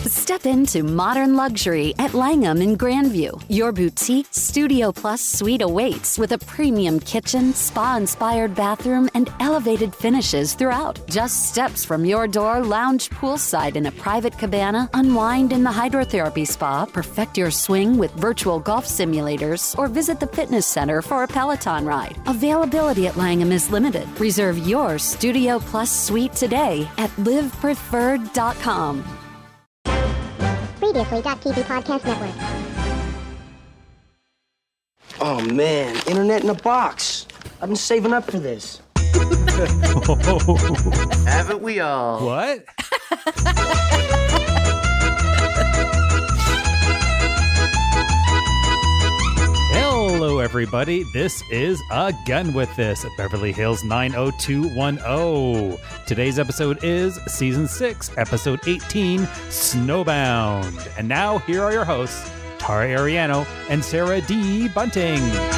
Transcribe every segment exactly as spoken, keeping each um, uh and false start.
Step into modern luxury at Langham in Grandview. Your boutique Studio Plus suite awaits with a premium kitchen, spa-inspired bathroom, and elevated finishes throughout. Just steps from your door, lounge poolside in a private cabana, unwind in the hydrotherapy spa, perfect your swing with virtual golf simulators, or visit the fitness center for a Peloton ride. Availability at Langham is limited. Reserve your Studio Plus suite today at live preferred dot com. Previously.T V Podcast Network. Oh, man. Internet in a box. I've been saving up for this. Haven't we all? What? Hello, everybody. This is Again With This at Beverly Hills nine oh two one oh. Today's episode is Season six, Episode eighteen, Snowbound. And now, here are your hosts, Tara Ariano and Sarah D. Bunting.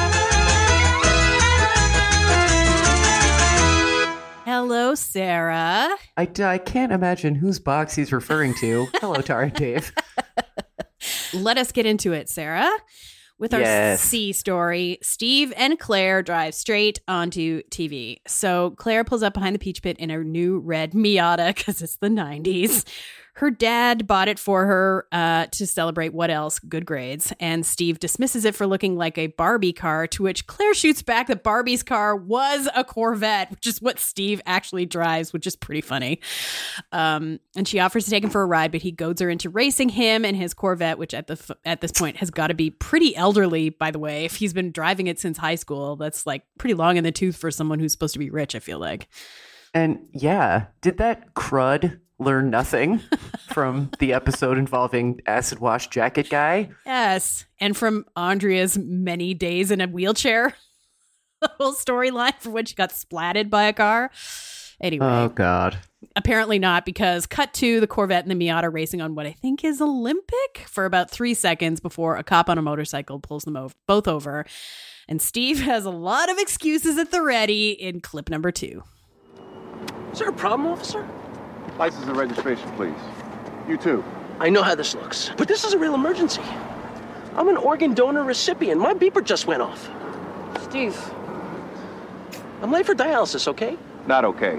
Hello, Sarah. I, I can't imagine whose box he's referring to. Hello, Tara and Dave. Let us get into it, Sarah. With our Yes. C story, Steve and Claire drive straight onto T V. So Claire pulls up behind the Peach Pit in her new red Miata because it's the nineties. Her dad bought it for her uh, to celebrate what else? Good grades. And Steve dismisses it for looking like a Barbie car, to which Claire shoots back that Barbie's car was a Corvette, which is what Steve actually drives, which is pretty funny. Um, and she offers to take him for a ride, but he goads her into racing him and his Corvette, which at the at this point has got to be pretty elderly, by the way. If he's been driving it since high school, that's like pretty long in the tooth for someone who's supposed to be rich, I feel like. And yeah, did that crud learn nothing from the episode involving Acid Wash Jacket Guy? Yes. And from Andrea's many days in a wheelchair, the whole storyline for which she got splatted by a car. Anyway. Oh, God. Apparently not, because cut to the Corvette and the Miata racing on what I think is Olympic for about three seconds before a cop on a motorcycle pulls them over, both over. And Steve has a lot of excuses at the ready in clip number two. Is there a problem, officer? License and registration, please. You too. I know how this looks, but this is a real emergency. I'm an organ donor recipient. My beeper just went off. Steve. I'm late for dialysis, okay? Not okay.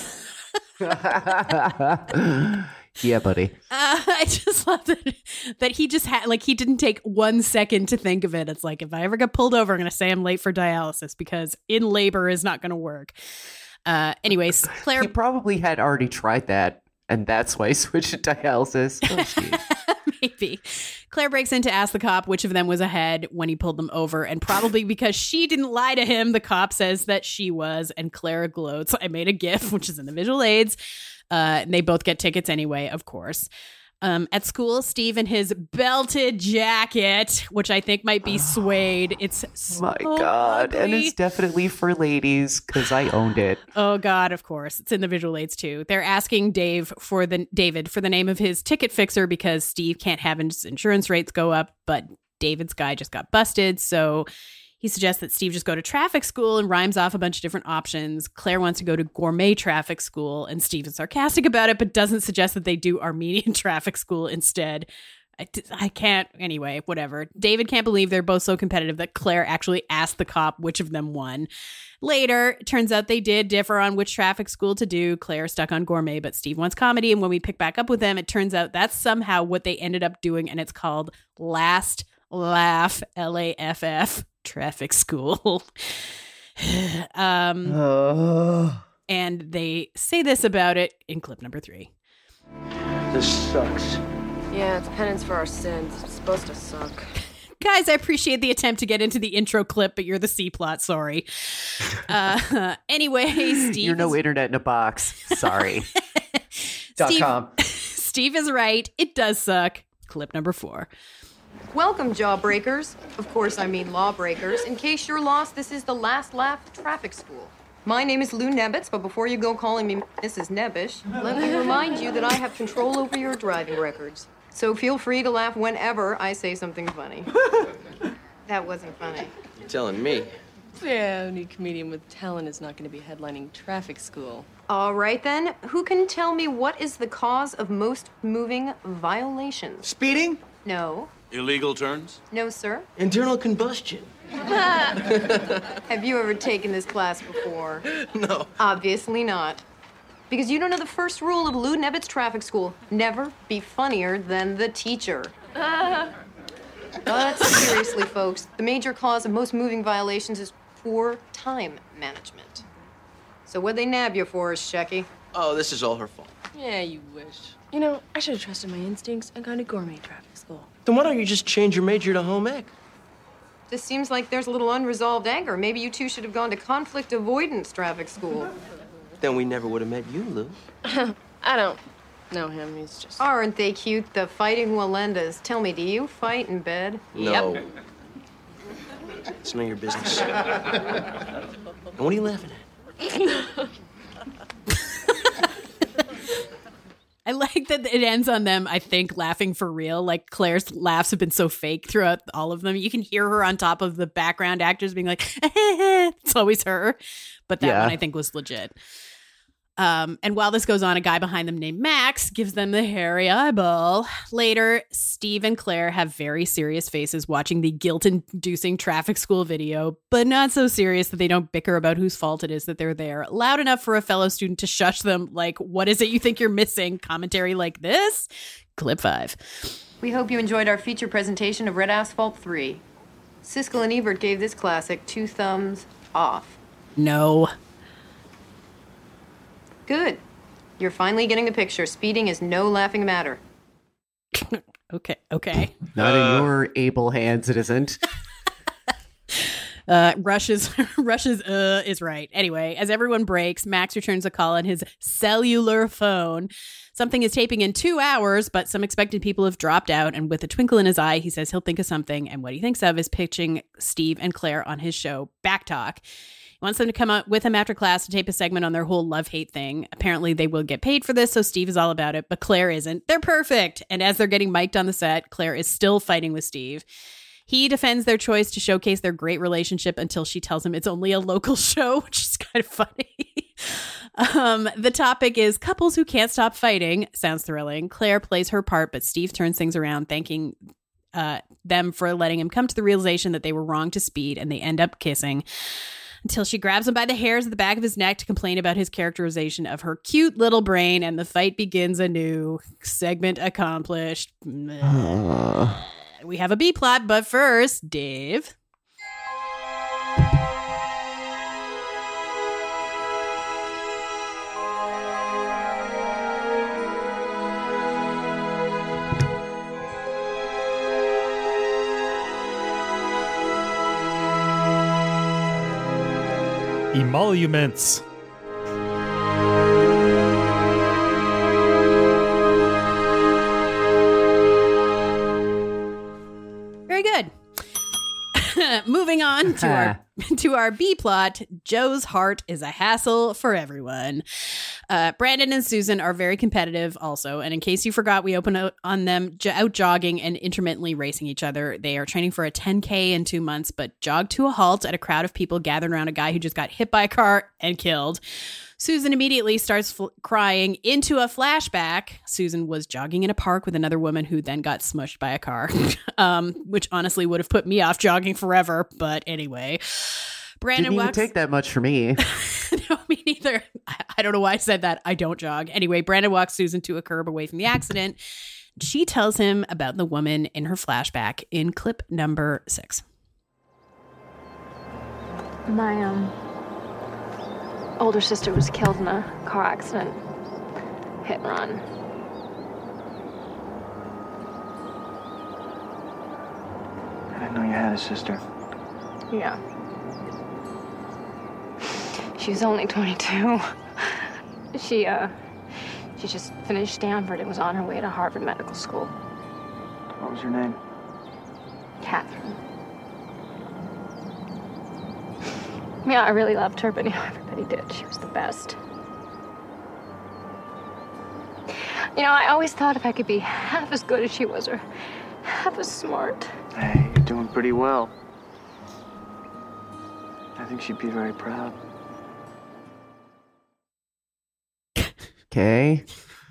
Yeah, buddy. Uh, I just love that, that he just had, like, he didn't take one second to think of it. It's like, if I ever get pulled over, I'm going to say I'm late for dialysis because in labor is not going to work. Uh, anyways, Claire... He probably had already tried that, and that's why he switched to dialysis. Oh, maybe. Claire breaks in to ask the cop which of them was ahead when he pulled them over, and probably because she didn't lie to him, the cop says that she was, and Claire gloats. I made a GIF, which is in the visual aids. Uh, and they both get tickets anyway, of course. Um, at school, Steve in his belted jacket, which I think might be suede. It's so my God. ugly. And it's definitely for ladies because I owned it. Oh, God, of course. It's in the visual aids, too. They're asking Dave for the David for the name of his ticket fixer because Steve can't have his insurance rates go up, but David's guy just got busted. So he suggests that Steve just go to traffic school and rhymes off a bunch of different options. Claire wants to go to gourmet traffic school, and Steve is sarcastic about it, but doesn't suggest that they do Armenian traffic school instead. I, I can't. Anyway, whatever. David can't believe they're both so competitive that Claire actually asked the cop which of them won. Later, it turns out they did differ on which traffic school to do. Claire stuck on gourmet, but Steve wants comedy. And when we pick back up with them, it turns out that's somehow what they ended up doing, and it's called Last Laugh, L A F F. Traffic school. um, Uh. and they say this about it in clip number three. This sucks. Yeah, it's penance for our sins. It's supposed to suck. Guys, I appreciate the attempt to get into the intro clip, but you're the C plot. Sorry. Uh, anyway, Steve. You're no is- internet in a box. Sorry. Dot Steve, com. Steve is right. It does suck. Clip number four. Welcome, jawbreakers. Of course, I mean lawbreakers. In case you're lost, this is the Last Laugh Traffic School. My name is Lou Nebitz, but before you go calling me Missus Nebbish, let me remind you that I have control over your driving records. So feel free to laugh whenever I say something funny. That wasn't funny. You're telling me. Yeah, any comedian with talent is not going to be headlining traffic school. All right, then. Who can tell me what is the cause of most moving violations? Speeding? No. Illegal turns? No, sir. Internal combustion? Have you ever taken this class before? No. Obviously not. Because you don't know the first rule of Lou Nevitt's traffic school. Never be funnier than the teacher. But seriously, folks, the major cause of most moving violations is poor time management. So what'd they nab you for, Shecky? Oh, this is all her fault. Yeah, you wish. You know, I should have trusted my instincts and gone to gourmet traffic school. Then why don't you just change your major to home ec? This seems like there's a little unresolved anger. Maybe you two should have gone to conflict avoidance traffic school. Then we never would have met you, Lou. I don't know him. He's just... Aren't they cute, the fighting Walendas? Tell me, do you fight in bed? No. Yep. It's none of your business. And what are you laughing at? I like that it ends on them, I think, laughing for real. Like, Claire's laughs have been so fake throughout all of them. You can hear her on top of the background actors being like, it's always her. But that Yeah. one, I think, was legit. Um, and while this goes on, a guy behind them named Max gives them the hairy eyeball. Later, Steve and Claire have very serious faces watching the guilt-inducing traffic school video, but not so serious that they don't bicker about whose fault it is that they're there. Loud enough for a fellow student to shush them, like, what is it you think you're missing? Commentary like this? Clip five. We hope you enjoyed our feature presentation of Red Asphalt three. Siskel and Ebert gave this classic two thumbs off. No. Good. You're finally getting the picture. Speeding is no laughing matter. Okay, okay. Not in your able hands, it isn't. Uh, Rush's Rush's uh is right. Anyway, as everyone breaks, Max returns a call on his cellular phone. Something is taping in two hours, but some expected people have dropped out. And with a twinkle in his eye, he says he'll think of something. And what he thinks of is pitching Steve and Claire on his show, Backtalk. He wants them to come out with him after class to tape a segment on their whole love-hate thing. Apparently, they will get paid for this, so Steve is all about it, but Claire isn't. They're perfect. And as they're getting mic'd on the set, Claire is still fighting with Steve. He defends their choice to showcase their great relationship until she tells him it's only a local show, which is kind of funny. um, the topic is couples who can't stop fighting. Sounds thrilling. Claire plays her part, but Steve turns things around, thanking uh, them for letting him come to the realization that they were wrong to speed, and they end up kissing until she grabs him by the hairs at the back of his neck to complain about his characterization of her cute little brain, and the fight begins anew. Segment accomplished. We have a B plot, but first, Dave. Emoluments. Very good. Moving on to our to our B plot, Joe's heart is a hassle for everyone. Uh, Brandon and Susan are very competitive also, and in case you forgot, we open out on them j- out jogging and intermittently racing each other. They are training for a ten K in two months, but jog to a halt at a crowd of people gathered around a guy who just got hit by a car and killed. Susan immediately starts fl- crying into a flashback. Susan was jogging in a park with another woman who then got smushed by a car, um, which honestly would have put me off jogging forever. But anyway, Brandon Didn't even walks. take that much for me. No, me neither. I, I don't know why I said that. I don't jog. Anyway, Brandon walks Susan to a curb away from the accident. She tells him about the woman in her flashback in clip number six. My, um... older sister was killed in a car accident. Hit and run. I didn't know you had a sister. Yeah. She was only twenty-two. She, uh, she just finished Stanford and was on her way to Harvard Medical School. What was her name? Catherine. Yeah, I really loved her, but you know, everybody did. She was the best. You know, I always thought if I could be half as good as she was, or half as smart. Hey, you're doing pretty well. I think she'd be very proud. Okay.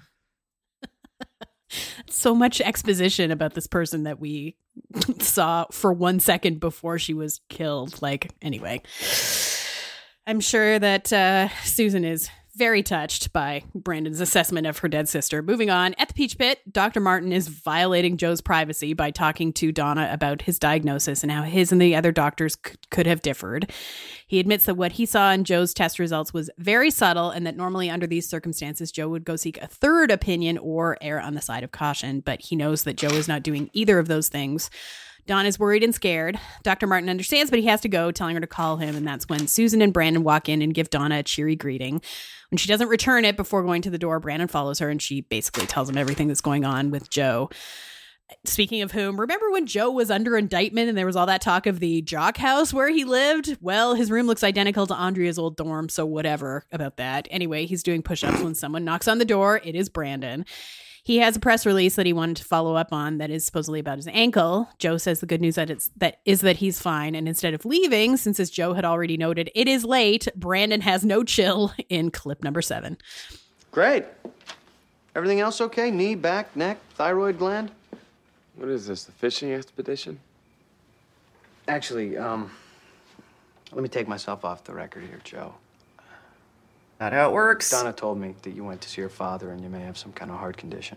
So much exposition about this person that we saw for one second before she was killed. Like, anyway, I'm sure that uh, Susan is very touched by Brandon's assessment of her dead sister. Moving on, at the Peach Pit, Doctor Martin is violating Joe's privacy by talking to Donna about his diagnosis and how his and the other doctors c- could have differed. He admits that what he saw in Joe's test results was very subtle and that normally under these circumstances, Joe would go seek a third opinion or err on the side of caution, but he knows that Joe is not doing either of those things. Dawn is worried and scared. Doctor Martin understands, but he has to go, telling her to call him, and that's when Susan and Brandon walk in and give Donna a cheery greeting. When she doesn't return it before going to the door, Brandon follows her, and she basically tells him everything that's going on with Joe. Speaking of whom, remember when Joe was under indictment and there was all that talk of the jock house where he lived? Well, his room looks identical to Andrea's old dorm, so whatever about that. Anyway, he's doing push-ups when someone knocks on the door. It is Brandon. He has a press release that he wanted to follow up on that is supposedly about his ankle. Joe says the good news that it's that is that he's fine. And instead of leaving, since as Joe had already noted, it is late, Brandon has no chill in clip number seven. Great. Everything else okay? Knee, back, neck, thyroid gland? What is this, the fishing expedition? Actually, um, let me take myself off the record here, Joe. Not how it works. Donna told me that you went to see your father and you may have some kind of heart condition.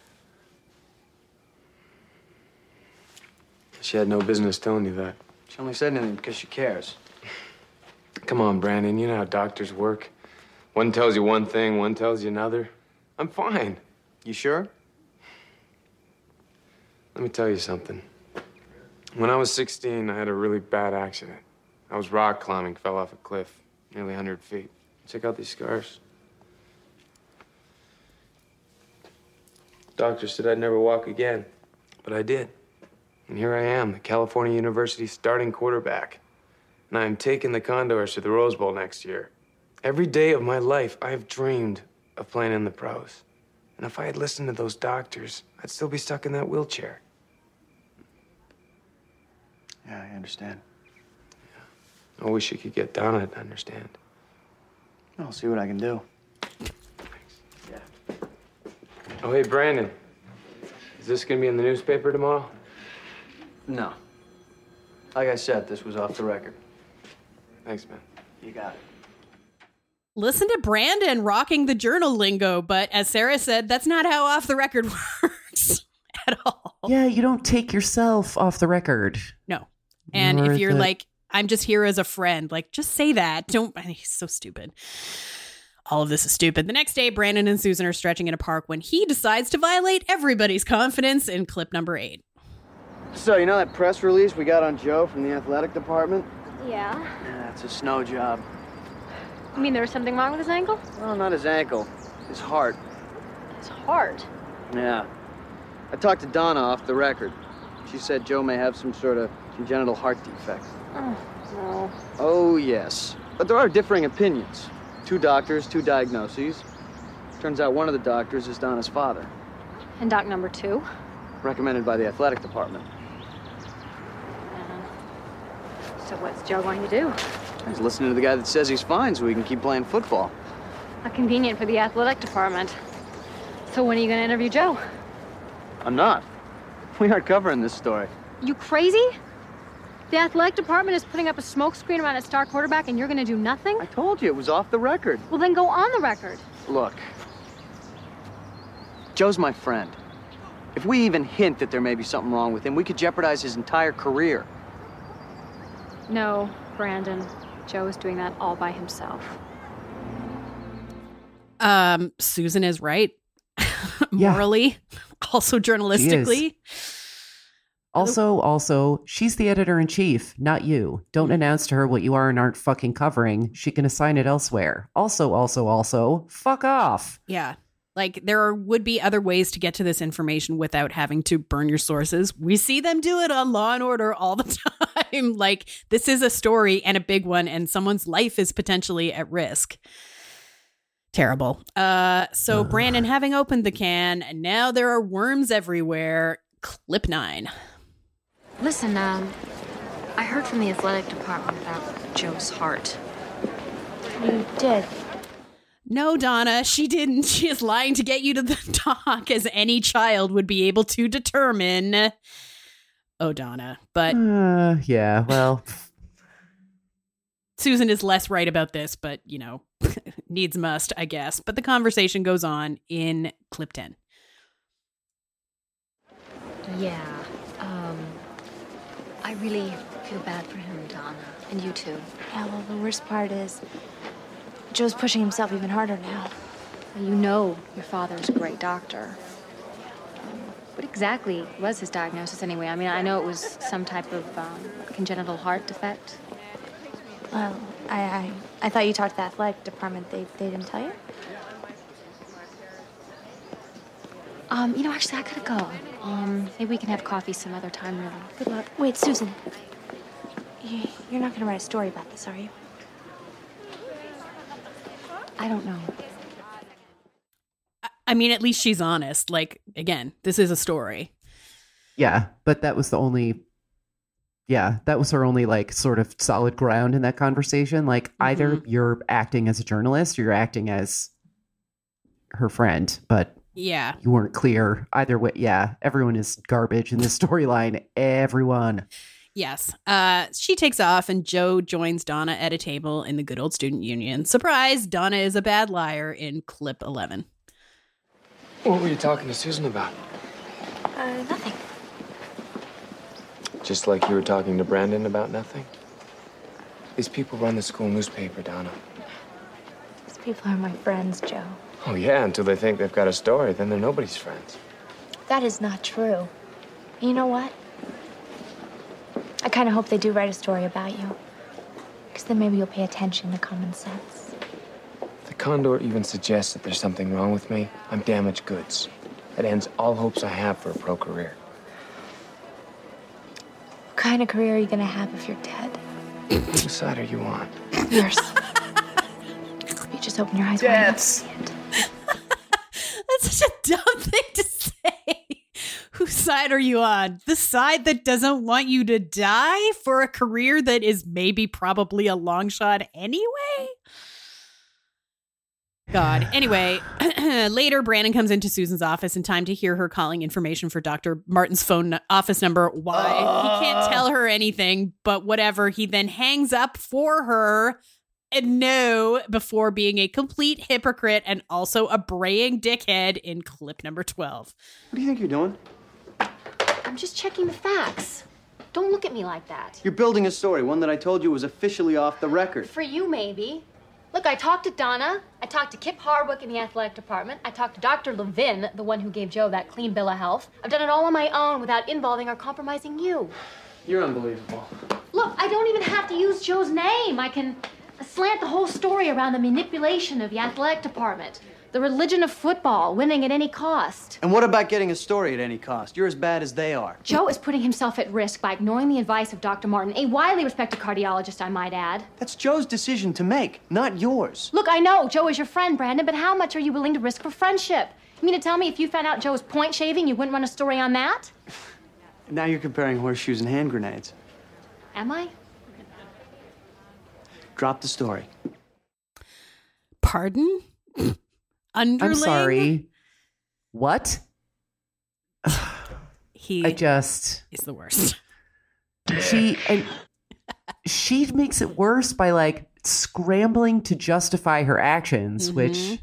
She had no business telling you that. She only said anything because she cares. Come on, Brandon. You know how doctors work. One tells you one thing, one tells you another. I'm fine. You sure? Let me tell you something. When I was sixteen, I had a really bad accident. I was rock climbing, fell off a cliff, nearly one hundred feet. Check out these scars. Doctor said I'd never walk again, but I did. And here I am, the California University starting quarterback. And I am taking the Condors to the Rose Bowl next year. Every day of my life, I have dreamed of playing in the pros. And if I had listened to those doctors, I'd still be stuck in that wheelchair. Yeah, I understand. Yeah. I wish you could get Donna to understand. I'll see what I can do. Thanks. Yeah. Oh, hey, Brandon. Is this gonna be in the newspaper tomorrow? No. Like I said, this was off the record. Thanks, man. You got it. Listen to Brandon rocking the journal lingo, but as Sarah said, that's not how off the record works at all. Yeah, you don't take yourself off the record. No. And You're if you're the- like, I'm just here as a friend, like, just say that. Don't, I mean, he's so stupid. All of this is stupid. The next day, Brandon and Susan are stretching in a park when he decides to violate everybody's confidence in clip number eight. So, you know that press release we got on Joe from the athletic department? Yeah? Yeah, it's a snow job. You mean there was something wrong with his ankle? Well, not his ankle. His heart. His heart? Yeah. I talked to Donna off the record. She said Joe may have some sort of congenital heart defect. Oh, no. Oh, yes. But there are differing opinions. Two doctors, two diagnoses. Turns out one of the doctors is Donna's father. And doc number two? Recommended by the athletic department. Uh, so what's Joe going to do? He's listening to the guy that says he's fine so he can keep playing football. How convenient for the athletic department. So when are you going to interview Joe? I'm not. We aren't covering this story. You crazy? The athletic department is putting up a smoke screen around its star quarterback and you're going to do nothing? I told you, it was off the record. Well, then go on the record. Look. Joe's my friend. If we even hint that there may be something wrong with him, we could jeopardize his entire career. No, Brandon. Joe is doing that all by himself. Um, Susan is right. Morally, also journalistically. Also, also, she's the editor-in-chief, not you. Don't announce to her what you are and aren't fucking covering. She can assign it elsewhere. Also, also, also, fuck off. Yeah. Like, there are, would be other ways to get to this information without having to burn your sources. We see them do it on Law and Order all the time. Like, this is a story and a big one, and someone's life is potentially at risk. Terrible. Uh, so, Brandon, having opened the can, and now there are worms everywhere. Clip nine. Listen, um, I heard from the athletic department about Joe's heart. You did? No, Donna, she didn't. She is lying to get you to the dock, as any child would be able to determine. Oh, Donna. But Uh, yeah, well, Susan is less right about this, but, you know, needs must, I guess. But the conversation goes on in clip ten. Yeah, um, I really feel bad for him, Donna. And you too. Yeah, well, the worst part is Joe's pushing himself even harder now. You know your father's a great doctor. What exactly was his diagnosis anyway? I mean, I know it was some type of um, congenital heart defect. Well, I, I I thought you talked to the athletic department. They they didn't tell you? Um, you know, actually, I gotta go. Um, maybe we can have coffee some other time, really. Good luck. Wait, Susan. You- You're not gonna write a story about this, are you? I don't know. I mean, at least she's honest. Like, again, this is a story. yeah, but that was the only, yeah, that was her only like sort of solid ground in that conversation. Like either you're acting as a journalist or you're acting as her friend, but Yeah. you weren't clear either way. Yeah, everyone is garbage in this storyline. Everyone. Yes. Uh, she takes off and Joe joins Donna at a table in the good old student union. Surprise, Donna is a bad liar in clip eleven. What were you talking to Susan about? Uh, nothing. Just like you were talking to Brandon about nothing? These people run the school newspaper, Donna. These people are my friends, Joe. Oh, yeah, until they think they've got a story, then they're nobody's friends. That is not true. You know what? I kind of hope they do write a story about you. Because then maybe you'll pay attention to common sense. If the Condor even suggests that there's something wrong with me, I'm damaged goods. That ends all hopes I have for a pro career. What kind of career are you going to have if you're dead? Whose side are you on? Yours. You just open your eyes wide enough to see it. That's such a dumb thing to say. Whose side are you on? The side that doesn't want you to die for a career that is maybe probably a long shot anyway? God. Anyway, later Brandon comes into Susan's office in time to hear her calling information for Doctor Martin's phone office number. Why? Uh. He can't tell her anything, but whatever. He then hangs up for her. And no, before being a complete hypocrite and also a braying dickhead in clip number twelve. What do you think you're doing? I'm just checking the facts. Don't look at me like that. You're building a story, one that I told you was officially off the record. For you, maybe. Look, I talked to Donna. I talked to Kip Hardwick in the athletic department. I talked to Doctor Levin, the one who gave Joe that clean bill of health. I've done it all on my own without involving or compromising you. You're unbelievable. Look, I don't even have to use Joe's name. I can slant the whole story around the manipulation of the athletic department, the religion of football, winning at any cost. And what about getting a story at any cost? You're as bad as they are. Joe is putting himself at risk by ignoring the advice of Doctor Martin, a widely respected cardiologist, I might add. That's Joe's decision to make, not yours. Look, I know Joe is your friend, Brandon, but how much are you willing to risk for friendship? You mean to tell me if you found out Joe was point shaving, you wouldn't run a story on that? Now you're comparing horseshoes and hand grenades. Am I? Drop the story. Pardon? Underling? I'm sorry. What? He I just is the worst. She and she makes it worse by like scrambling to justify her actions, Mm-hmm. which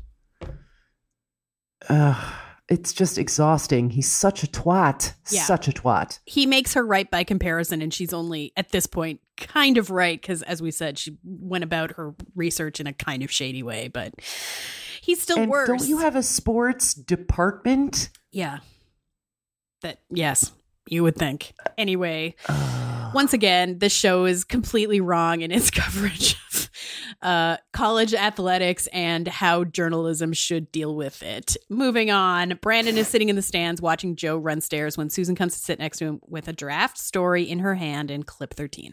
uh, it's just exhausting. He's such a twat. Yeah. Such a twat. He makes her right by comparison, and she's only, at this point, kind of right, because, as we said, she went about her research in a kind of shady way, but he's still And worse. don't you have a sports department? Yeah. That, yes, you would think. Anyway, once again, this show is completely wrong in its coverage of uh, college athletics and how journalism should deal with it. Moving on, Brandon is sitting in the stands watching Joe run stairs when Susan comes to sit next to him with a draft story in her hand in clip thirteen.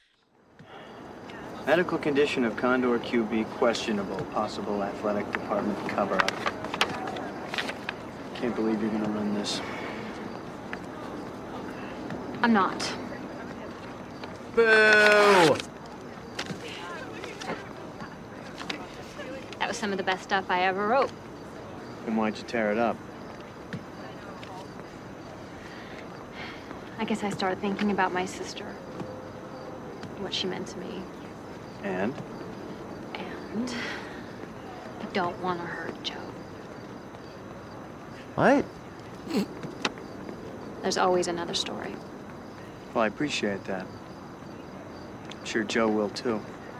Medical condition of Condor Q B questionable. Possible athletic department cover-up. Can't believe you're gonna run this. I'm not. Boo! That was some of the best stuff I ever wrote. Then why'd you tear it up? I guess I started thinking about my sister. What she meant to me. And? And I don't want to hurt Joe. What? There's always another story. Well, I appreciate that. I'm sure Joe will, too.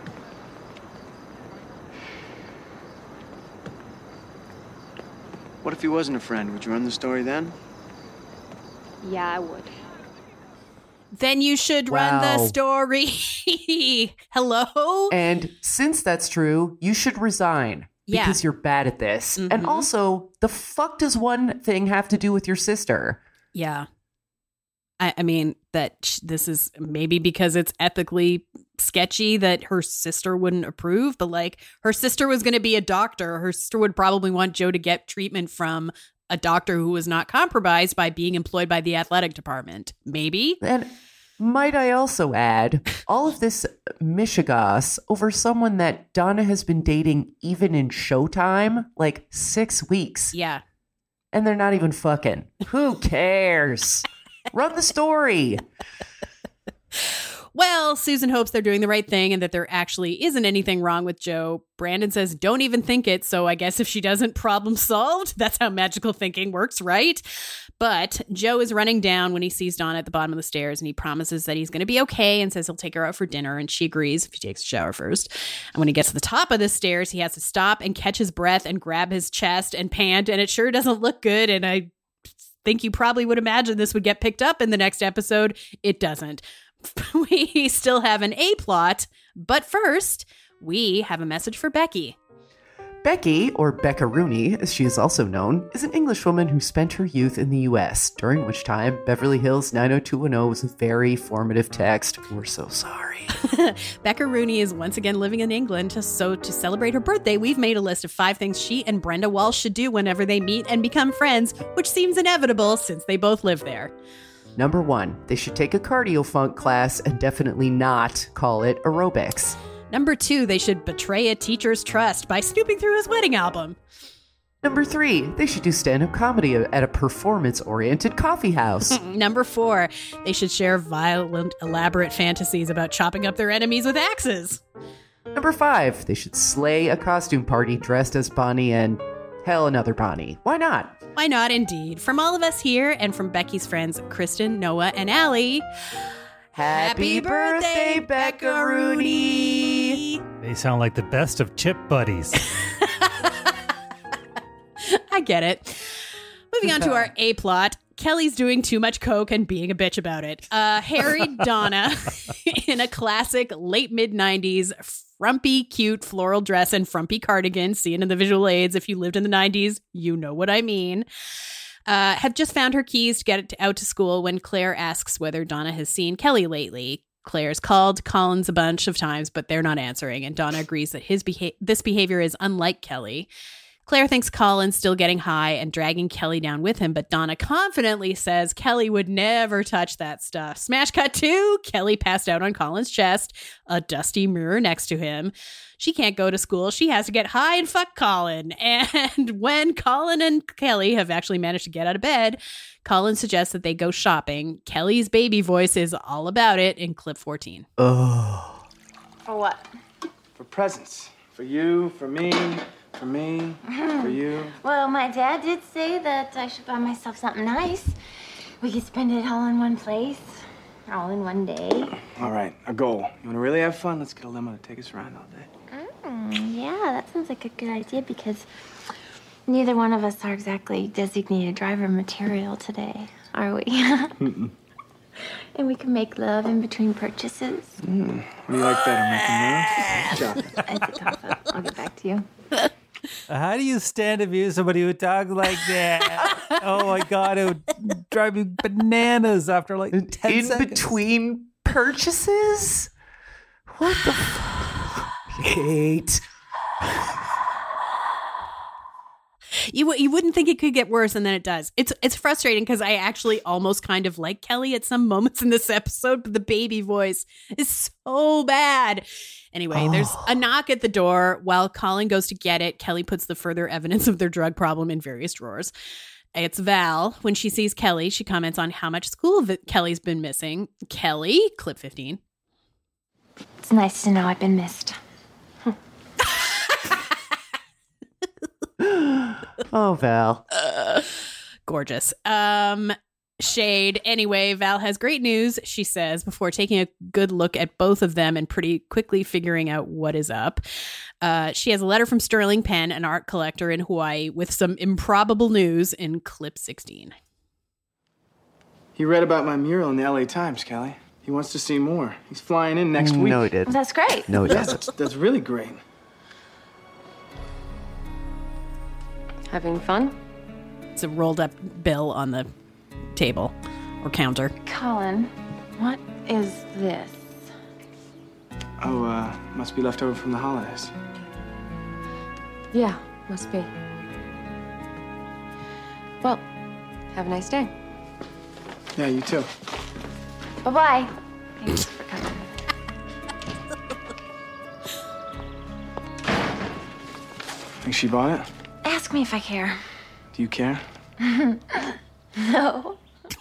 What if he wasn't a friend? Would you run the story then? Yeah, I would. Then you should run the Wow. story. Hello? And since that's true, you should resign. Yeah. Because you're bad at this. Mhm. And also, the fuck does one thing have to do with your sister? Yeah. I, I mean, that sh- this is maybe because it's ethically sketchy that her sister wouldn't approve, but like her sister was going to be a doctor. Her sister would probably want Joe to get treatment from a doctor who was not compromised by being employed by the athletic department. Maybe. And might I also add, all of this mishigas over someone that Donna has been dating even in Showtime, like six weeks. Yeah. And they're not even fucking. Who cares? Run the story. Well, Susan hopes they're doing the right thing and that there actually isn't anything wrong with Joe. Brandon says, don't even think it. So I guess if she doesn't, problem solved. That's how magical thinking works, right? But Joe is running down when he sees Donna at the bottom of the stairs, and he promises that he's going to be okay and says he'll take her out for dinner. And she agrees if he takes a shower first. And when he gets to the top of the stairs, he has to stop and catch his breath and grab his chest and pant. And it sure doesn't look good. And I think you probably would imagine this would get picked up in the next episode. It doesn't. We still have an A plot, but first, we have a message for Becky. Becky, or Becca Rooney, as she is also known, is an Englishwoman who spent her youth in the U S, during which time Beverly Hills nine oh two one oh was a very formative text. We're so sorry. Becca Rooney is once again living in England, so to celebrate her birthday, we've made a list of five things she and Brenda Walsh should do whenever they meet and become friends, which seems inevitable since they both live there. Number one, they should take a cardio funk class and definitely not call it aerobics. Number two, they should betray a teacher's trust by snooping through his wedding album. Number three, they should do stand-up comedy at a performance-oriented coffee house. Number four, they should share violent, elaborate fantasies about chopping up their enemies with axes. Number five, they should slay a costume party dressed as Bonnie and, hell, another Bonnie. Why not? Why not, indeed? From all of us here and from Becky's friends, Kristen, Noah, and Allie, Happy birthday, Becca Rooney! They sound like the best of chip buddies. I get it. Moving on to our A plot. Kelly's doing too much coke and being a bitch about it. Uh, Harry Donna in a classic late mid-nineties frumpy, cute floral dress and frumpy cardigan, seen in the visual aids. If you lived in the nineties, you know what I mean. Uh, have just found her keys to get out to school when Claire asks whether Donna has seen Kelly lately. Claire's called Collins a bunch of times, but they're not answering, and Donna agrees that his beha- this behavior is unlike Kelly. Claire thinks Colin's still getting high and dragging Kelly down with him, but Donna confidently says Kelly would never touch that stuff. Smash cut two, Kelly passed out on Colin's chest, a dusty mirror next to him. She can't go to school. She has to get high and fuck Colin. And when Colin and Kelly have actually managed to get out of bed, Colin suggests that they go shopping. Kelly's baby voice is all about it in clip fourteen. Oh. For what? For presents. For you, for me, for me, for you. Well, my dad did say that I should buy myself something nice. We could spend it all in one place, all in one day. All right, a goal. You want to really have fun? Let's get a limo to take us around all day. Mm, yeah, that sounds like a good idea because neither one of us are exactly designated driver material today, are we? Mm-mm. And we can make love in between purchases. Mm. What do you like better, making love? As a toss-up. I'll get back to you. How do you stand to view somebody who talks like that? Oh my God, it would drive me bananas after like ten In seconds. between purchases? What the f- hate? You you wouldn't think it could get worse, and then it does. It's it's frustrating because I actually almost kind of like Kelly at some moments in this episode, but the baby voice is so bad. Anyway, oh. there's a knock at the door. While Colin goes to get it, Kelly puts the further evidence of their drug problem in various drawers. It's Val. When she sees Kelly, she comments on how much school that Kelly's been missing. Kelly, clip fifteen. It's nice to know I've been missed. Oh, Val. Uh, gorgeous. Um, shade. Anyway, Val has great news, she says, before taking a good look at both of them and pretty quickly figuring out what is up. Uh, she has a letter from Sterling Penn, an art collector in Hawaii, with some improbable news in clip sixteen. He read about my mural in the L A Times, Kelly. He wants to see more. He's flying in next week. No, he didn't. Well, that's great. No, he yeah, doesn't. that's, that's really great. Having fun? It's a rolled up bill on the table or counter. Colin, what is this? Oh, uh, must be left over from the holidays. Yeah, must be. Well, have a nice day. Yeah, you too. Bye-bye. Thanks for coming. Think she bought it? Ask me if I care. Do you care? No.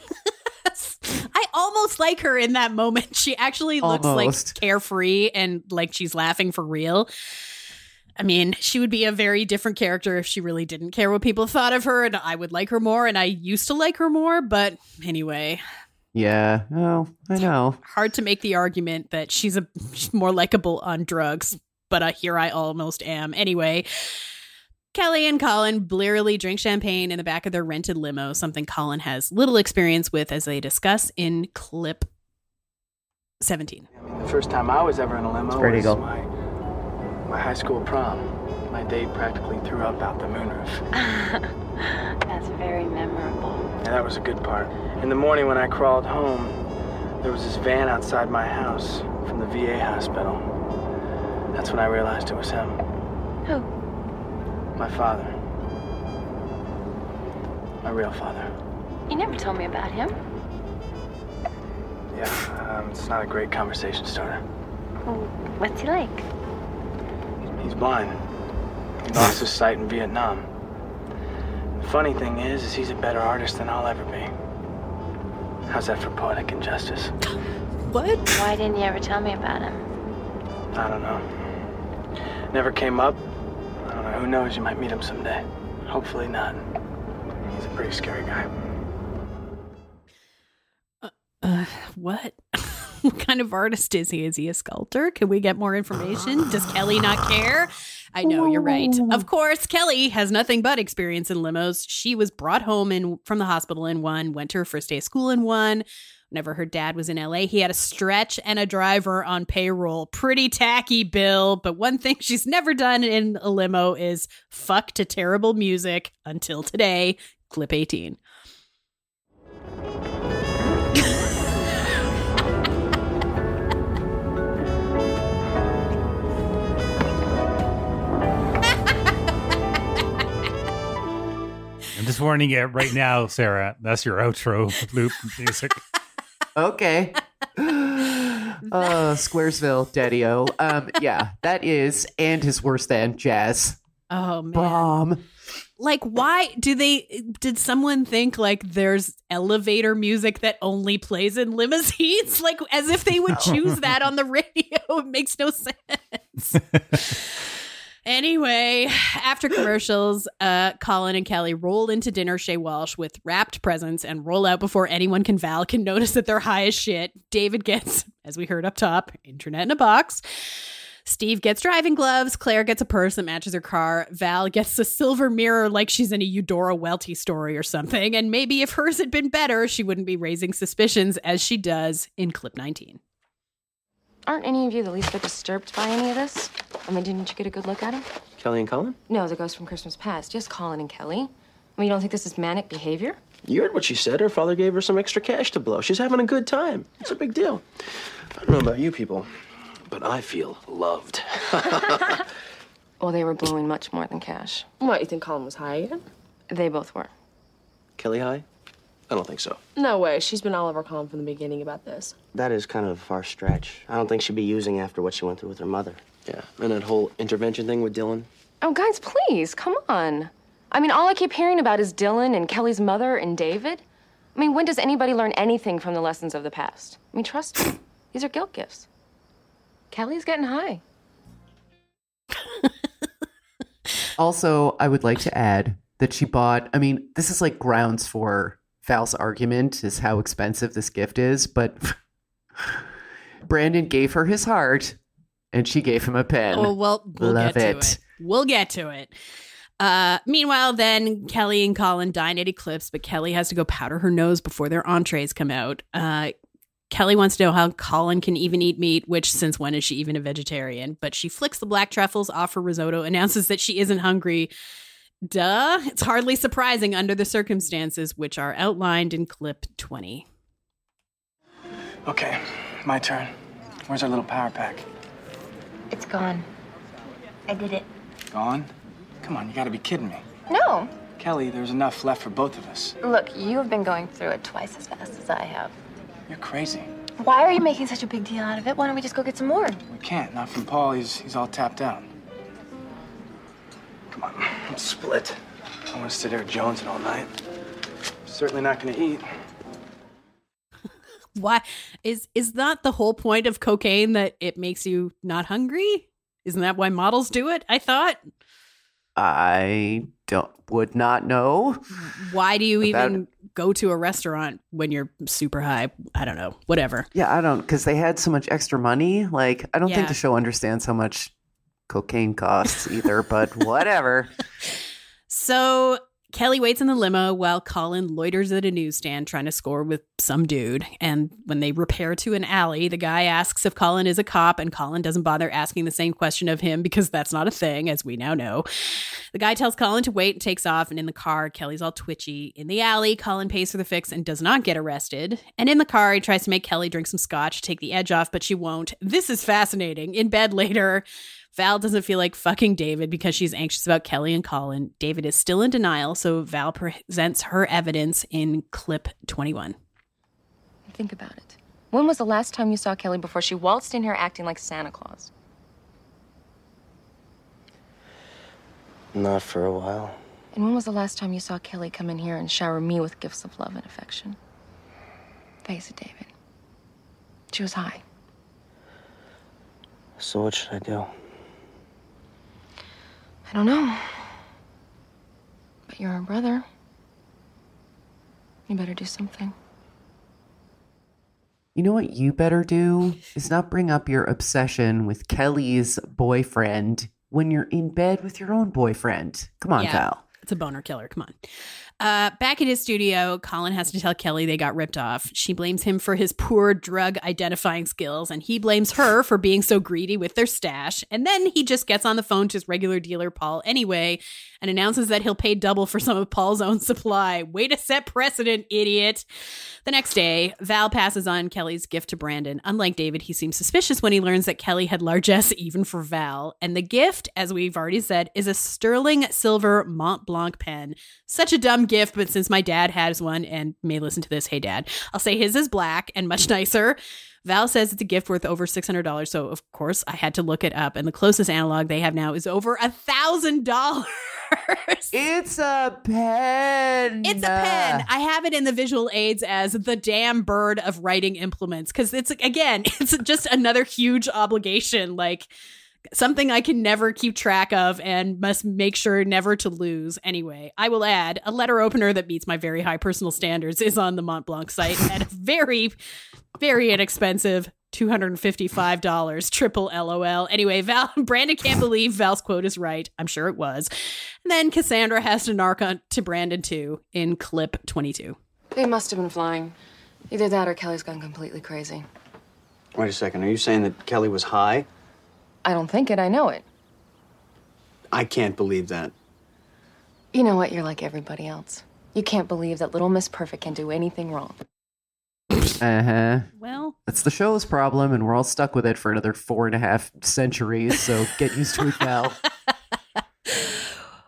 I almost like her in that moment. She actually looks Almost. like carefree and like she's laughing for real. I mean, she would be a very different character if she really didn't care what people thought of her, and I would like her more, and I used to like her more, but anyway. Yeah, oh, I know. Hard to make the argument that she's a she's more likable on drugs, but uh, here I almost am. Anyway, Kelly and Colin blearily drink champagne in the back of their rented limo, something Colin has little experience with, as they discuss in clip seventeen. I mean, the first time I was ever in a limo Spread was eagle. my, my high school prom. My date practically threw up out the moonroof. That's very memorable. Yeah, that was a good part. In the morning when I crawled home, there was this van outside my house from the V A hospital. That's when I realized it was him. Who? My father. My real father. You never told me about him. Yeah, um, it's not a great conversation starter. Well, what's he like? He's blind. He lost his sight in Vietnam. The funny thing is, is he's a better artist than I'll ever be. How's that for poetic injustice? What? Why didn't you ever tell me about him? I don't know. Never came up. I don't know. Who knows? You might meet him someday. Hopefully not. He's a pretty scary guy. Uh, uh, what? What kind of artist is he? Is he a sculptor? Can we get more information? Does Kelly not care? I know, you're right. Of course, Kelly has nothing but experience in limos. She was brought home in from the hospital in one, went to her first day of school in one. Whenever her dad was in L A, he had a stretch and a driver on payroll. Pretty tacky, Bill. But one thing she's never done in a limo is fuck to terrible music until today. Clip eighteen. I'm just warning you right now, Sarah. That's your outro loop music. Okay. Uh, Squaresville, Daddy-O. Um, yeah, that is, and his worse than jazz. Oh, man. Bomb. Like, why do they, did someone think like there's elevator music that only plays in limousines? Like, as if they would choose that on the radio. It makes no sense. Anyway, after commercials, uh, Colin and Kelly roll into dinner Shea Walsh with wrapped presents and roll out before anyone can Val can notice that they're high as shit. David gets, as we heard up top, internet in a box. Steve gets driving gloves. Claire gets a purse that matches her car. Val gets a silver mirror like she's in a Eudora Welty story or something. And maybe if hers had been better, she wouldn't be raising suspicions as she does in clip nineteen. Aren't any of you the least bit disturbed by any of this? I mean, didn't you get a good look at him? Kelly and Colin? No, the ghost from Christmas Past. Just Colin and Kelly. I mean, you don't think this is manic behavior? You heard what she said. Her father gave her some extra cash to blow. She's having a good time. It's a big deal. I don't know about you people, but I feel loved. Well, they were blowing much more than cash. What, you think Colin was high again? They both were. Kelly high? I don't think so. No way. She's been all over Colin from the beginning about this. That is kind of a far stretch. I don't think she'd be using after what she went through with her mother. Yeah, and that whole intervention thing with Dylan. Oh, guys, please, come on. I mean, all I keep hearing about is Dylan and Kelly's mother and David. I mean, when does anybody learn anything from the lessons of the past? I mean, trust me, these are guilt gifts. Kelly's getting high. Also, I would like to add that she bought, I mean, this is like grounds for Val's argument is how expensive this gift is, but Brandon gave her his heart and she gave him a pen. Oh, well, we'll Love get to it. it. We'll get to it. Uh, meanwhile, then Kelly and Colin dine at Eclipse, but Kelly has to go powder her nose before their entrees come out. Uh, Kelly wants to know how Colin can even eat meat, which since when is she even a vegetarian? But she flicks the black truffles off her risotto, announces that she isn't hungry. Duh. It's hardly surprising under the circumstances, which are outlined in clip twenty. Okay, my turn. Where's our little power pack? It's gone. I did it. Gone? Come on, you gotta be kidding me. No. Kelly, there's enough left for both of us. Look, you have been going through it twice as fast as I have. You're crazy. Why are you making such a big deal out of it? Why don't we just go get some more? We can't, not from Paul. He's, he's all tapped out. Come on, let's split. I don't want to sit there jonesing all night. Certainly not gonna eat. Why is is that the whole point of cocaine, that it makes you not hungry? Isn't that why models do it? I thought. I don't would not know. Why do you But that- even go to a restaurant when you're super high? I don't know. Whatever. Yeah, I don't, because they had so much extra money. Like, I don't Yeah. think the show understands how much cocaine costs either, but whatever. So Kelly waits in the limo while Colin loiters at a newsstand trying to score with some dude. And when they repair to an alley, the guy asks if Colin is a cop, and Colin doesn't bother asking the same question of him because that's not a thing, as we now know. The guy tells Colin to wait and takes off. And in the car, Kelly's all twitchy. In the alley, Colin pays for the fix and does not get arrested. And in the car, he tries to make Kelly drink some scotch to take the edge off, but she won't. This is fascinating. In bed later, Val doesn't feel like fucking David because she's anxious about Kelly and Colin. David is still in denial, so Val presents her evidence in clip twenty-one. Think about it. When was the last time you saw Kelly before she waltzed in here acting like Santa Claus? Not for a while. And when was the last time you saw Kelly come in here and shower me with gifts of love and affection? Face it, David. She was high. So what should I do? I don't know. But you're her brother. You better do something. You know what you better do is not bring up your obsession with Kelly's boyfriend when you're in bed with your own boyfriend. Come on, Yeah, Val. It's a boner killer. Come on. Uh, back at his studio, Colin has to tell Kelly they got ripped off. She blames him for his poor drug identifying skills, and he blames her for being so greedy with their stash. And then he just gets on the phone to his regular dealer, Paul, anyway, and announces that he'll pay double for some of Paul's own supply. Way to set precedent, idiot. The next day, Val passes on Kelly's gift to Brandon. Unlike David, he seems suspicious when he learns that Kelly had largesse even for Val. And the gift, as we've already said, is a sterling silver Mont Blanc pen. Such a dumb gift, but since my dad has one and may listen to this, hey dad, I'll say his is black and much nicer. Val says it's a gift worth over six hundred dollars, so of course I had to look it up, and the closest analog they have now is over a thousand dollars. It's a pen. It's a pen. I have it in the visual aids as the damn bird of writing implements, because it's, again, it's just another huge obligation, like something I can never keep track of and must make sure never to lose. Anyway, I will add a letter opener that meets my very high personal standards is on the Mont Blanc site at a very, very inexpensive two hundred fifty-five dollars, triple LOL. Anyway, Val, Brandon can't believe Val's quote is right. I'm sure it was. And then Cassandra has to narc on to Brandon too in clip twenty-two. They must have been flying. Either that or Kelly's gone completely crazy. Wait a second. Are you saying that Kelly was high? I don't think it. I know it. I can't believe that. You know what? You're like everybody else. You can't believe that little Miss Perfect can do anything wrong. Uh-huh. Well, that's the show's problem, and we're all stuck with it for another four and a half centuries, so get used to it, Val.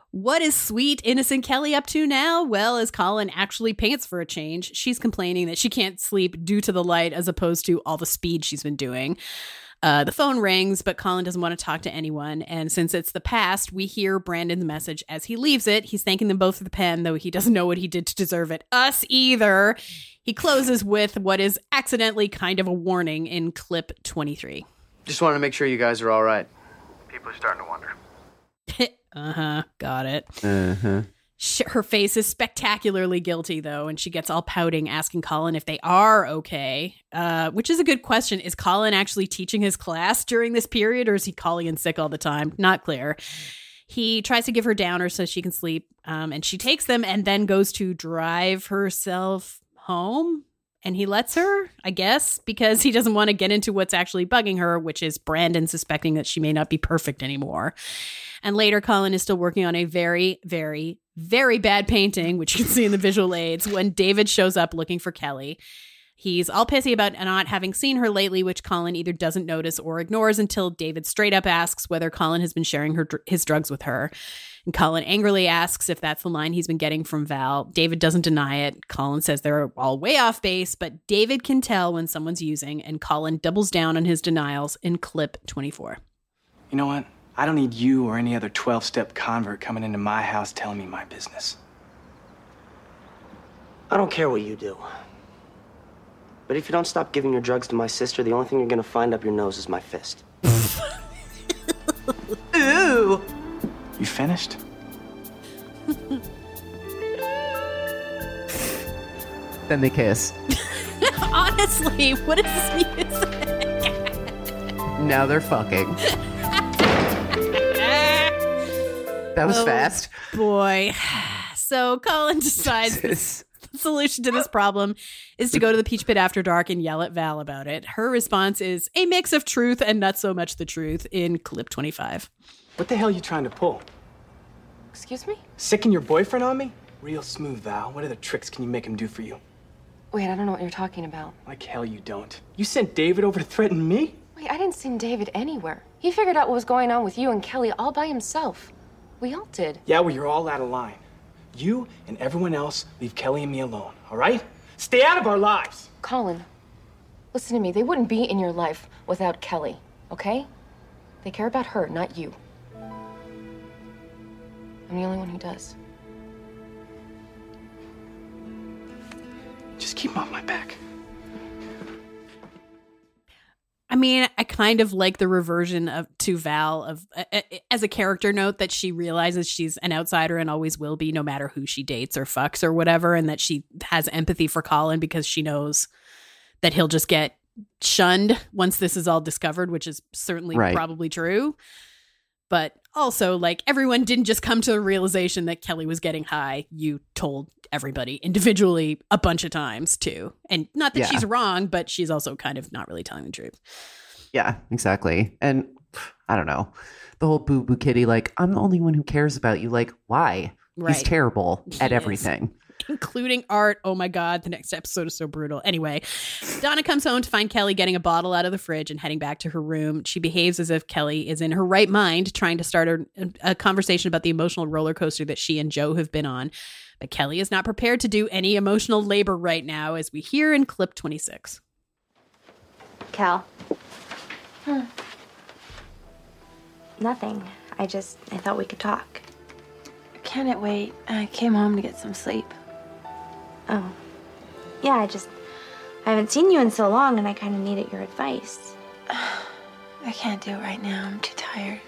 What is sweet, innocent Kelly up to now? Well, as Colin actually pants for a change, she's complaining that she can't sleep due to the light as opposed to all the speed she's been doing. Uh, the phone rings, but Colin doesn't want to talk to anyone. And since it's the past, we hear Brandon's message as he leaves it. He's thanking them both for the pen, though he doesn't know what he did to deserve it. Us either. He closes with what is accidentally kind of a warning in clip twenty-three. Just wanted to make sure you guys are all right. People are starting to wonder. uh-huh, got it. Uh-huh. Her face is spectacularly guilty, though, and she gets all pouting, asking Colin if they are okay, uh, which is a good question. Is Colin actually teaching his class during this period, or is he calling in sick all the time? Not clear. He tries to give her downers so she can sleep, um, and she takes them and then goes to drive herself home, and he lets her, I guess, because he doesn't want to get into what's actually bugging her, which is Brandon suspecting that she may not be perfect anymore. And later, Colin is still working on a very, very, very bad painting, which you can see in the visual aids, when David shows up looking for Kelly. He's all pissy about not having seen her lately, which Colin either doesn't notice or ignores until David straight up asks whether Colin has been sharing her his drugs with her. And Colin angrily asks if that's the line he's been getting from Val. David doesn't deny it. Colin says they're all way off base, but David can tell when someone's using, and Colin doubles down on his denials in clip twenty-four. You know what? I don't need you or any other twelve-step convert coming into my house telling me my business. I don't care what you do. But if you don't stop giving your drugs to my sister, the only thing you're gonna find up your nose is my fist. Ooh! You finished? Then they kiss. Honestly, what is this music? Now they're fucking. That was oh, fast. Boy. So Colin decides this, the solution to this problem is to go to the Peach Pit after dark and yell at Val about it. Her response is a mix of truth and not so much the truth in clip twenty-five. What the hell are you trying to pull? Excuse me? Sicken your boyfriend on me? Real smooth, Val. What other tricks can you make him do for you? Wait, I don't know what you're talking about. Like hell you don't. You sent David over to threaten me? Wait, I didn't send David anywhere. He figured out what was going on with you and Kelly all by himself. We all did. Yeah, well, you're all out of line. You and everyone else leave Kelly and me alone, all right? Stay out of our lives. Colin, listen to me. They wouldn't be in your life without Kelly, okay? They care about her, not you. I'm the only one who does. Just keep him off my back. I mean, I kind of like the reversion of to Val of uh, as a character note that she realizes she's an outsider and always will be, no matter who she dates or fucks or whatever, and that she has empathy for Colin because she knows that he'll just get shunned once this is all discovered, which is certainly Right. probably true. But also, like, everyone didn't just come to the realization that Kelly was getting high. You told everybody individually a bunch of times, too. And not that Yeah. she's wrong, but she's also kind of not really telling the truth. Yeah, exactly. And I don't know. The whole boo boo kitty, like, I'm the only one who cares about you. Like, why? Right. He's terrible He at is. everything. Including art. Oh my God, the next episode is so brutal. Anyway, Donna comes home to find Kelly getting a bottle out of the fridge and heading back to her room. She behaves as if Kelly is in her right mind, trying to start a, a conversation about the emotional roller coaster that she and Joe have been on. But Kelly is not prepared to do any emotional labor right now, as we hear in clip twenty-six. Cal. Hmm. Nothing. I just, I thought we could talk. Can it wait? I came home to get some sleep. Oh. Yeah, I just, I haven't seen you in so long and I kind of needed your advice. I can't do it right now. I'm too tired.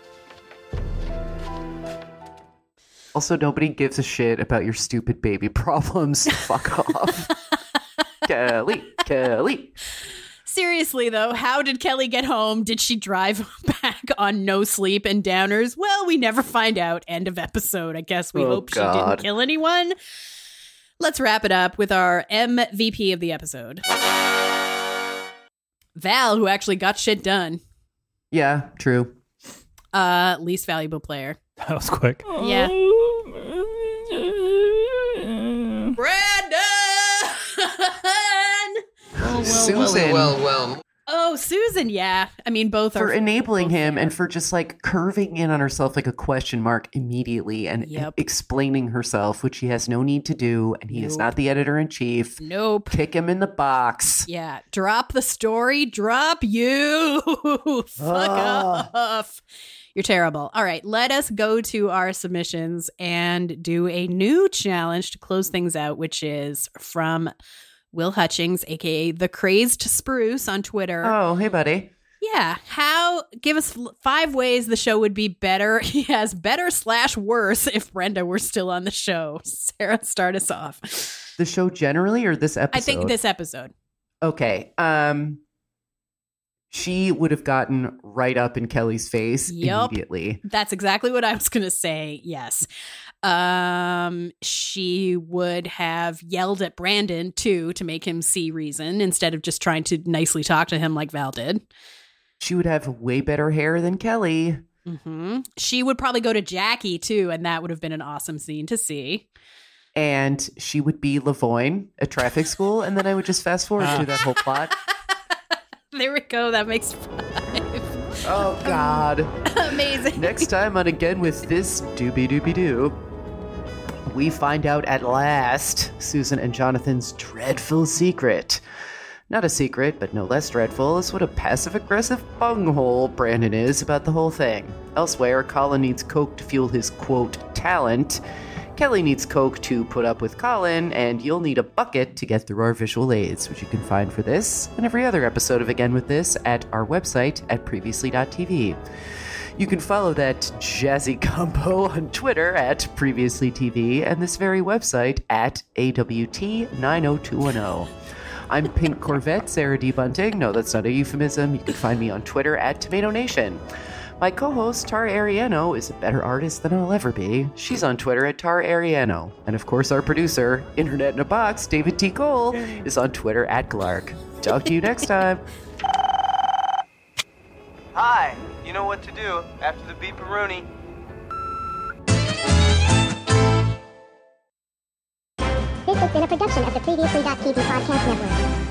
Also, nobody gives a shit about your stupid baby problems. Fuck off. Kelly, Kelly. Seriously, though, how did Kelly get home? Did she drive back on no sleep and downers? Well, we never find out. End of episode. I guess we Oh, hope God. she didn't kill anyone. Let's wrap it up with our M V P of the episode. Val, who actually got shit done. Yeah, true. Uh, least valuable player. That was quick. Yeah. Brandon! Susan. well, well. Oh, Oh, Susan, yeah. I mean, both for are. enabling both him fair. And for just like curving in on herself like a question mark immediately and yep. explaining herself, which she has no need to do. And he nope. is not the editor in chief. Nope. Kick him in the box. Yeah. Drop the story. Drop you. Fuck oh. off. You're terrible. All right, let us go to our submissions and do a new challenge to close things out, which is from Will Hutchings, a k a. The Crazed Spruce on Twitter. Oh, hey, buddy. Yeah. How, give us five ways the show would be better. He has better slash worse if Brenda were still on the show. Sarah, start us off. The show generally or this episode? I think this episode. Okay. Um... She would have gotten right up in Kelly's face yep. immediately. That's exactly what I was going to say. Yes. Um, she would have yelled at Brandon, too, to make him see reason instead of just trying to nicely talk to him like Val did. She would have way better hair than Kelly. Mm-hmm. She would probably go to Jackie, too, and that would have been an awesome scene to see. And she would be Lavoine at traffic school, and then I would just fast forward through that whole plot. There we go. That makes five. Oh, God. Amazing. Next time on Again with This Doobie Doobie Doo, we find out at last Susan and Jonathan's dreadful secret. Not a secret, but no less dreadful is what a passive-aggressive bunghole Brandon is about the whole thing. Elsewhere, Colin needs coke to fuel his, quote, talent. Kelly needs coke to put up with Colin, and you'll need a bucket to get through our visual aids, which you can find for this and every other episode of Again with This at our website at previously dot t v. You can follow that jazzy combo on Twitter at previously t v and this very website at A W T nine oh two one oh. I'm Pink Corvette, Sarah D. Bunting. No, that's not a euphemism. You can find me on Twitter at Tomato Nation. My co-host, Tara Ariano, is a better artist than I'll ever be. She's on Twitter at Tara Ariano. And of course, our producer, Internet in a Box, David T. Cole, is on Twitter at Glark. Talk to you next time. Hi, you know what to do after the beep-a-rooney. This has been a production of the previously dot t v podcast network.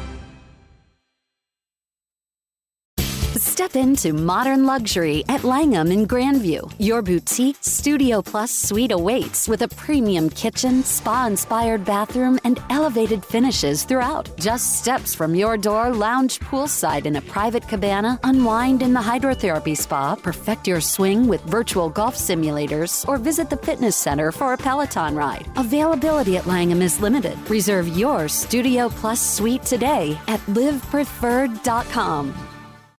Step into modern luxury at Langham in Grandview. Your boutique Studio Plus suite awaits with a premium kitchen, spa-inspired bathroom, and elevated finishes throughout. Just steps from your door, lounge poolside in a private cabana, unwind in the hydrotherapy spa, perfect your swing with virtual golf simulators, or visit the fitness center for a Peloton ride. Availability at Langham is limited. Reserve your Studio Plus suite today at live preferred dot com.